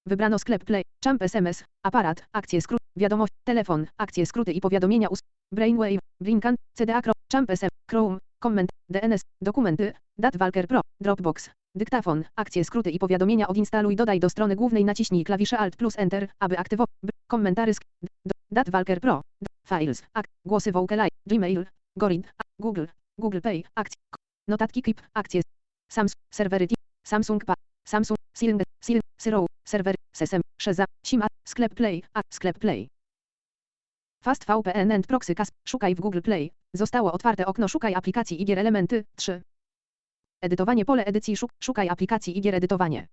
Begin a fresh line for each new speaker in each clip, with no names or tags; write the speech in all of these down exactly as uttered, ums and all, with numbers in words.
Wybrano sklep Play, Champ S M S, aparat, akcje skrót, wiadomość, telefon, akcje skróty i powiadomienia us, Brainwave, Blinkan, C D A, Champ S M, Chrome, Comment, D N S, dokumenty, DatWalker Pro, Dropbox, dyktafon, akcje skróty i powiadomienia odinstaluj, dodaj do strony głównej, naciśnij klawisze Alt plus Enter, aby aktywować, komentarze, DatWalker Pro, Files, ak, głosy Vocali, Gmail, Gorid, Google, Google Pay, akcje, notatki Keep, akcje, Samsung, serwery, Samsung Pa, Samsung, Silk, Silk, Zero, serwer, Sesam, Shazam, Sima, sklep Play, a, sklep Play. Fast V P N and Proxy Cas, szukaj w Google Play, zostało otwarte okno, szukaj aplikacji i gier elementy, trzy. Edytowanie, pole edycji, szuk, szukaj aplikacji i gier, edytowanie.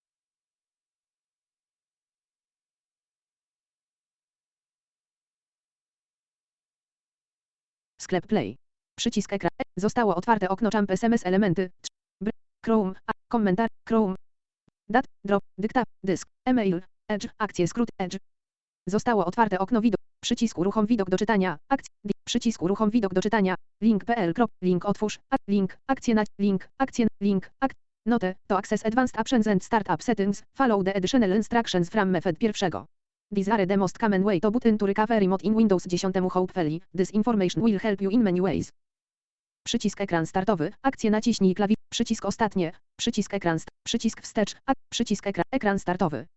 Sklep Play. Przycisk ekran. Zostało otwarte okno Champ S M S elementy. Chrome. A, komentarz. Chrome. Dat. Drop. Dykta. Dysk. E-mail. Edge. Akcje skrót. Edge. Zostało otwarte okno widok. Przycisk uruchom widok do czytania. Akcje. Przycisk uruchom widok do czytania. Link.pl. Link otwórz. A, link. Akcje na. Link. Akcje. Link. Ak. Note. To access advanced options and startup settings. Follow the additional instructions from method pierwszego. Desire the most common way to button to recover remote in Windows dziesięć. Hopefully, this information will help you in many ways. Przycisk ekran startowy, akcje naciśnij klawisz, przycisk ostatnie, przycisk ekran, przycisk wstecz, a, przycisk ekran, ekran startowy.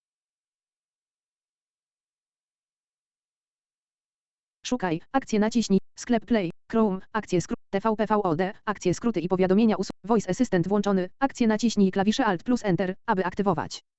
Szukaj, akcje naciśnij, sklep Play, Chrome, akcje skrót, T V P V O D, akcje skróty i powiadomienia us, Voice Assistant włączony, akcje naciśnij klawisze Alt plus Enter, aby aktywować.